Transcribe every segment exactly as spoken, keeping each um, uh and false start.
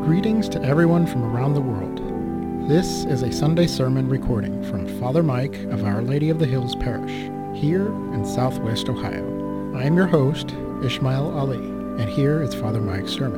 Greetings to everyone from around the world. This is a Sunday sermon recording from Father Mike of Our Lady of the Hills Parish, here in Southwest Ohio. I am your host, Ishmael Ali, and here is Father Mike's sermon.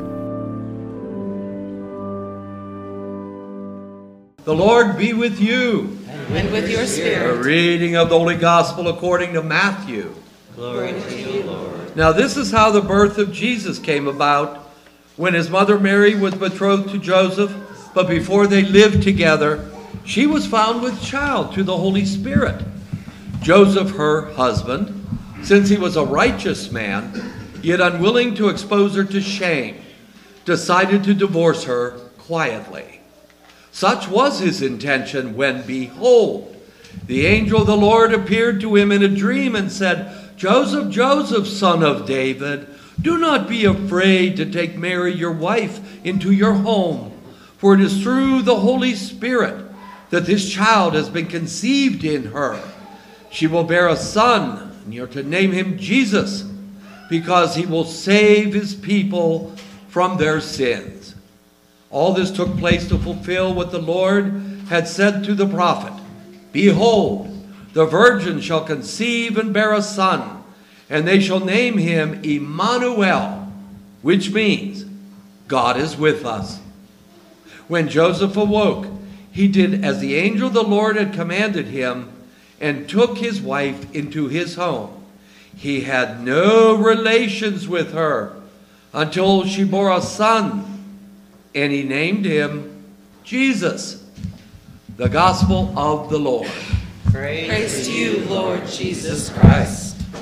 The Lord be with you. And with your spirit. A reading of the Holy Gospel according to Matthew. Glory to you, Lord. Now this is how the birth of Jesus came about. When his mother Mary was betrothed to Joseph, but before they lived together, she was found with child through the Holy Spirit. Joseph, her husband, since he was a righteous man, yet unwilling to expose her to shame, decided to divorce her quietly. Such was his intention when, behold, the angel of the Lord appeared to him in a dream and said, Joseph, Joseph, son of David, do not be afraid to take Mary, your wife, into your home, for it is through the Holy Spirit that this child has been conceived in her. She will bear a son, and you are to name him Jesus, because he will save his people from their sins. All this took place to fulfill what the Lord had said to the prophet. Behold, the virgin shall conceive and bear a son, and they shall name him Emmanuel, which means God is with us. When Joseph awoke, he did as the angel of the Lord had commanded him and took his wife into his home. He had no relations with her until she bore a son, and he named him Jesus. The Gospel of the Lord. Praise, Praise to you, Lord Jesus Christ.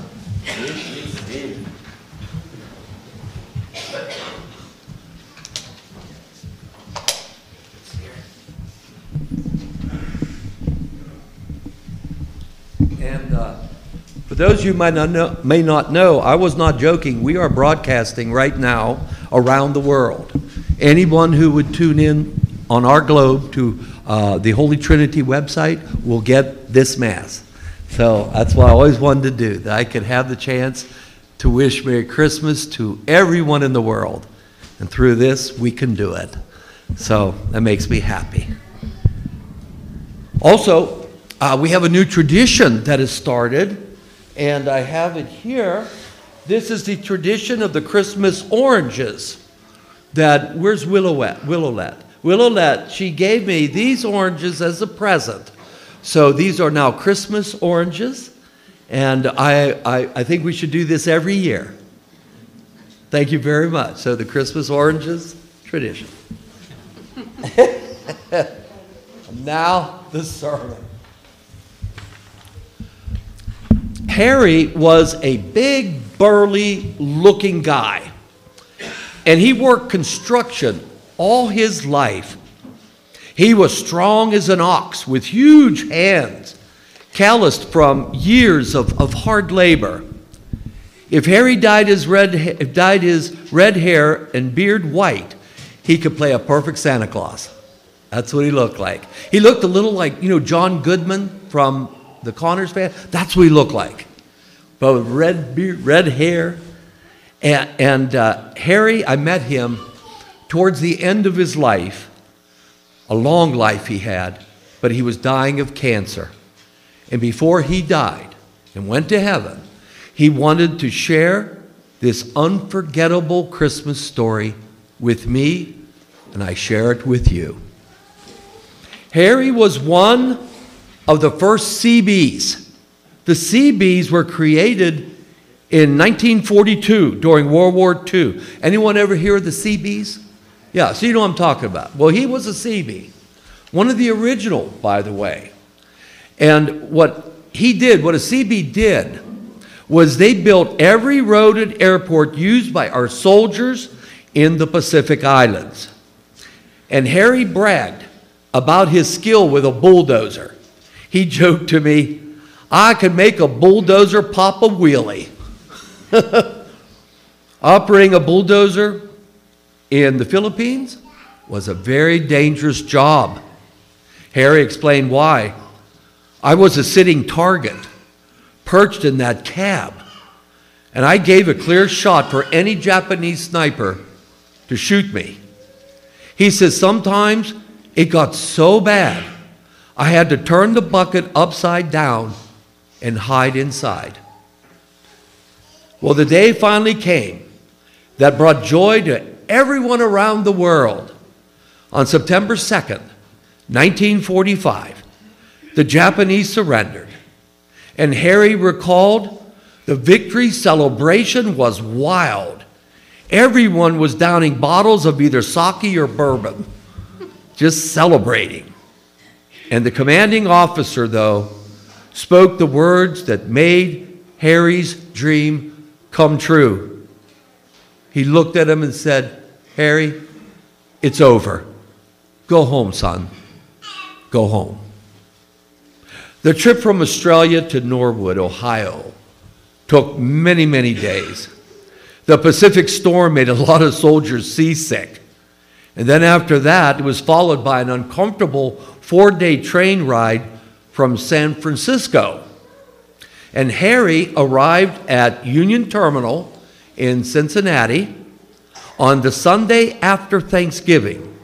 And uh, for those of you who might not know, may not know, I was not joking. We are broadcasting right now around the world. Anyone who would tune in on our globe to uh, the Holy Trinity website will get this Mass. So that's what I always wanted to do, that I could have the chance to wish Merry Christmas to everyone in the world. And through this, we can do it. So that makes me happy. Also, uh, we have a new tradition that has started, and I have it here. This is the tradition of the Christmas oranges. That, where's Willowette? Willowette. Willowette, she gave me these oranges as a present. So these are now Christmas oranges, and I, I, I think we should do this every year. Thank you very much. So the Christmas oranges, tradition. Now the sermon. Harry was a big, burly-looking guy, and he worked construction all his life. He was strong as an ox with huge hands, calloused from years of, of hard labor. If Harry dyed his, red, dyed his red hair and beard white, he could play a perfect Santa Claus. That's what he looked like. He looked a little like, you know, John Goodman from the Connors band. That's what he looked like. But with red beard, red hair. And, and uh, Harry, I met him towards the end of his life. A long life he had, but he was dying of cancer. And before he died and went to heaven, he wanted to share this unforgettable Christmas story with me, and I share it with you. Harry was one of the first C Bs. The C Bs were created in nineteen forty-two during World War Two. Anyone ever hear of the C Bs? Yeah, so you know what I'm talking about. Well, he was a C B, one of the original, by the way. And what he did, what a C B did, was they built every road and airport used by our soldiers in the Pacific Islands. And Harry bragged about his skill with a bulldozer. He joked to me, I could make a bulldozer pop a wheelie. Operating a bulldozer in the Philippines was a very dangerous job. Harry explained why. I was a sitting target, perched in that cab, and I gave a clear shot for any Japanese sniper to shoot me. He says, sometimes it got so bad, I had to turn the bucket upside down and hide inside. Well, the day finally came that brought joy to everyone around the world. On September second, nineteen forty-five, the Japanese surrendered, and Harry recalled the victory celebration was wild. Everyone was downing bottles of either sake or bourbon, just celebrating. And the commanding officer, though, spoke the words that made Harry's dream come true. He looked at him and said, "Harry, it's over. Go home, son. Go home." The trip from Australia to Norwood, Ohio, took many, many days. The Pacific storm made a lot of soldiers seasick. And then after that, it was followed by an uncomfortable four-day train ride from San Francisco. And Harry arrived at Union Terminal in Cincinnati on the Sunday after Thanksgiving.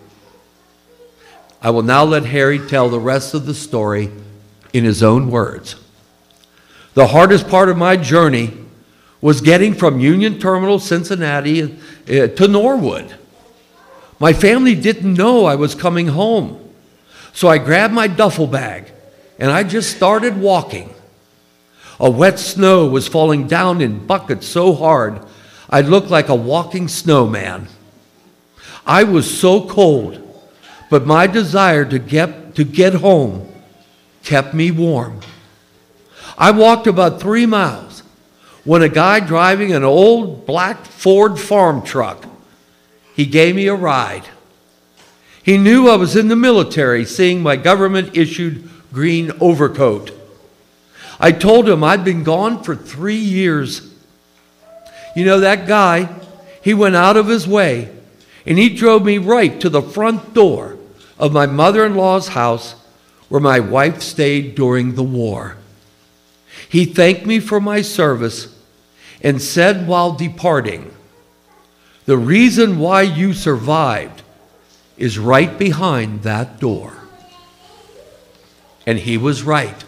I will now let Harry tell the rest of the story in his own words. The hardest part of my journey was getting from Union Terminal, Cincinnati, uh, to Norwood. My family didn't know I was coming home. So I grabbed my duffel bag and I just started walking. A wet snow was falling down in buckets so hard I looked like a walking snowman. I was so cold, but my desire to get, to get home kept me warm. I walked about three miles when a guy driving an old black Ford farm truck, he gave me a ride. He knew I was in the military, seeing my government-issued green overcoat. I told him I'd been gone for three years. You know, that guy, he went out of his way, and he drove me right to the front door of my mother-in-law's house where my wife stayed during the war. He thanked me for my service and said while departing, "The reason why you survived is right behind that door." And he was right.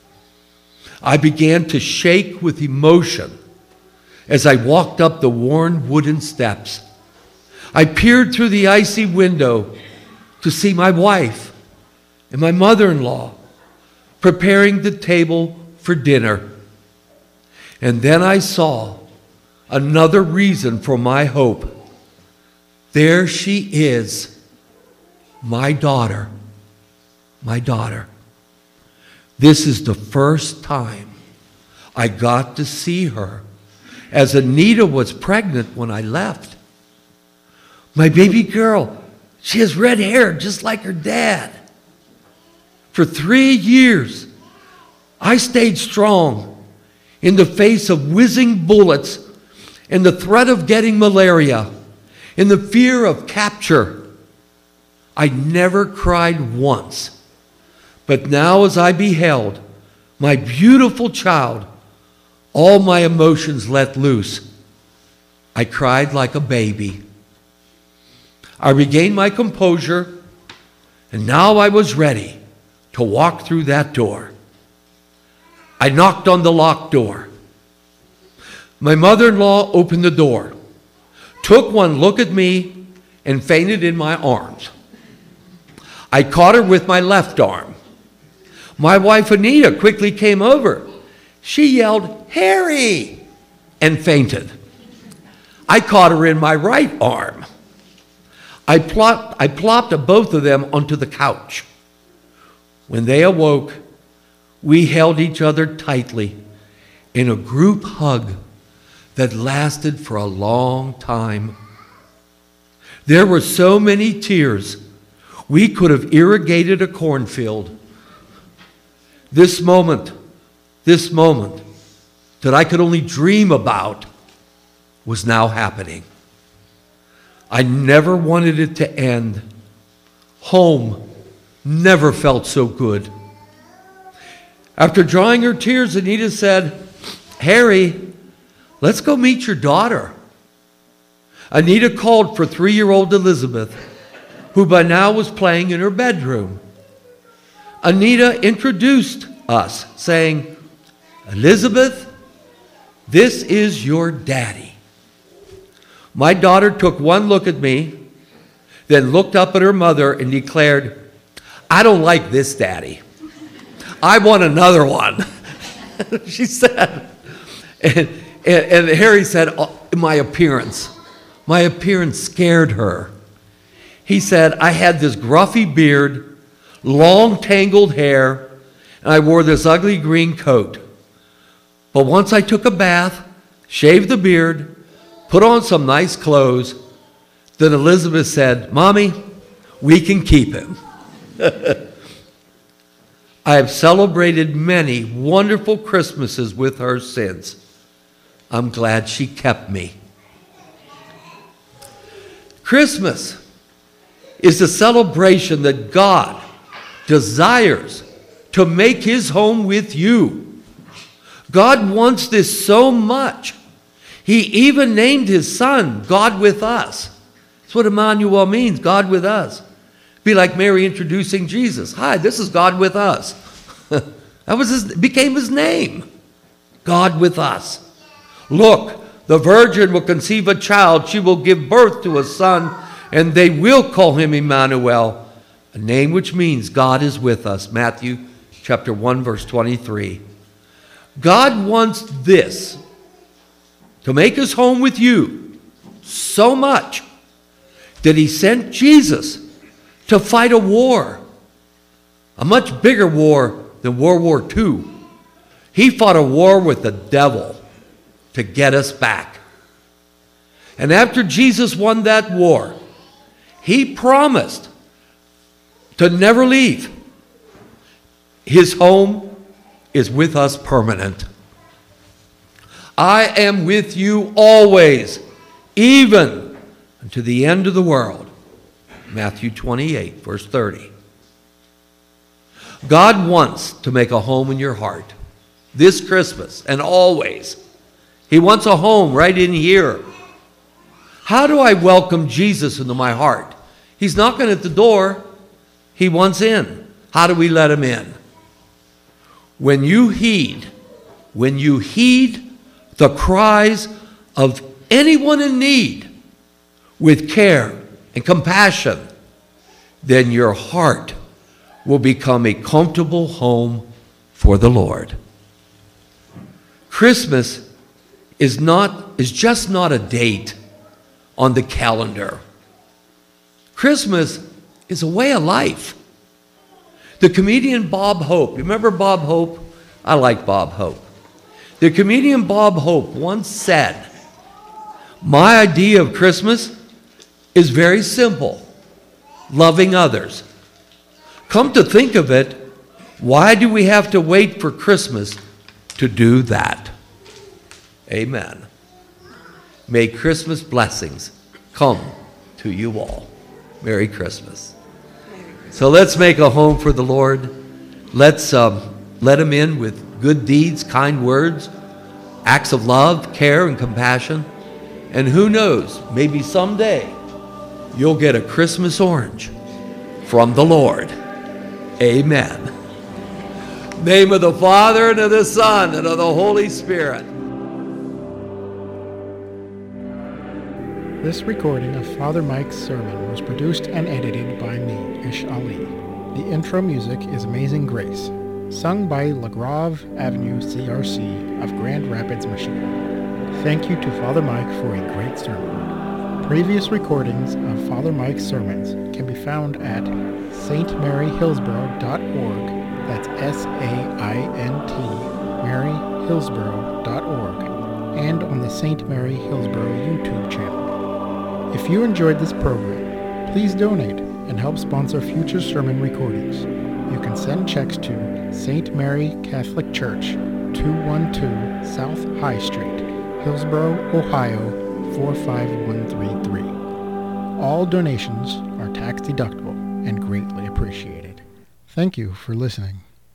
I began to shake with emotion as I walked up the worn wooden steps. I peered through the icy window to see my wife and my mother-in-law preparing the table for dinner. And then I saw another reason for my hope. There she is, my daughter, my daughter. This is the first time I got to see her, as Anita was pregnant when I left. My baby girl, she has red hair just like her dad. For three years, I stayed strong in the face of whizzing bullets and the threat of getting malaria and the fear of capture. I never cried once. But now as I beheld my beautiful child, all my emotions let loose. I cried like a baby. I regained my composure, and now I was ready to walk through that door. I knocked on the locked door. My mother-in-law opened the door, took one look at me, and fainted in my arms. I caught her with my left arm. My wife Anita quickly came over. She yelled, "Harry!" and fainted. I caught her in my right arm. I plopped, I plopped both of them onto the couch. When they awoke, we held each other tightly in a group hug that lasted for a long time. There were so many tears, we could have irrigated a cornfield. This moment, this moment that I could only dream about was now happening. I never wanted it to end. Home never felt so good. After drying her tears, Anita said, "Harry, let's go meet your daughter." Anita called for three-year-old Elizabeth, who who by now was playing in her bedroom. Anita introduced us, saying, "Elizabeth, this is your daddy." My daughter took one look at me, then looked up at her mother and declared, "I don't like this daddy. I want another one." She said. And, and, and Harry said, oh, my appearance. My appearance scared her. He said, I had this gruffy beard, long tangled hair, and I wore this ugly green coat. But once I took a bath, shaved the beard, put on some nice clothes, then Elizabeth said, "Mommy, we can keep him." I have celebrated many wonderful Christmases with her since. I'm glad she kept me. Christmas is a celebration that God desires to make his home with you. God wants this so much. He even named his son God with us. That's what Emmanuel means, God with us. Be like Mary introducing Jesus. Hi, this is God with us. That was his, became his name. God with us. Look, the virgin will conceive a child. She will give birth to a son, and they will call him Emmanuel, a name which means God is with us. Matthew chapter one, verse twenty-three. God wants this, to make his home with you, so much that he sent Jesus to fight a war, a much bigger war than World War Two. He fought a war with the devil to get us back. And after Jesus won that war, he promised to never leave. His home is with us permanent. I am with you always, even unto the end of the world. Matthew twenty-eight, verse thirty. God wants to make a home in your heart this Christmas and always. He wants a home right in here. How do I welcome Jesus into my heart? He's knocking at the door. He wants in. How do we let him in? When you heed, when you heed the cries of anyone in need with care and compassion, then your heart will become a comfortable home for the Lord. Christmas is not is just not a date on the calendar. Christmas is a way of life. The comedian Bob Hope, remember Bob Hope? I like Bob Hope. The comedian Bob Hope once said, "My idea of Christmas is very simple, loving others." Come to think of it, why do we have to wait for Christmas to do that? Amen. May Christmas blessings come to you all. Merry Christmas. So let's make a home for the Lord. Let's um, let him in with good deeds, kind words, acts of love, care, and compassion. And who knows, maybe someday you'll get a Christmas orange from the Lord. Amen. Name of the Father, and of the Son, and of the Holy Spirit. This recording of Father Mike's sermon was produced and edited by me, Ish Ali. The intro music is Amazing Grace, sung by LaGrave Avenue C R C of Grand Rapids, Michigan. Thank you to Father Mike for a great sermon. Previous recordings of Father Mike's sermons can be found at s t mary hillsborough dot org. That's S A I N T, mary hillsborough dot org, and on the Saint Mary Hillsborough YouTube channel. If you enjoyed this program, please donate and help sponsor future sermon recordings. You can send checks to Saint Mary Catholic Church, two one two South High Street, Hillsborough, Ohio, four five one three three. All donations are tax deductible and greatly appreciated. Thank you for listening.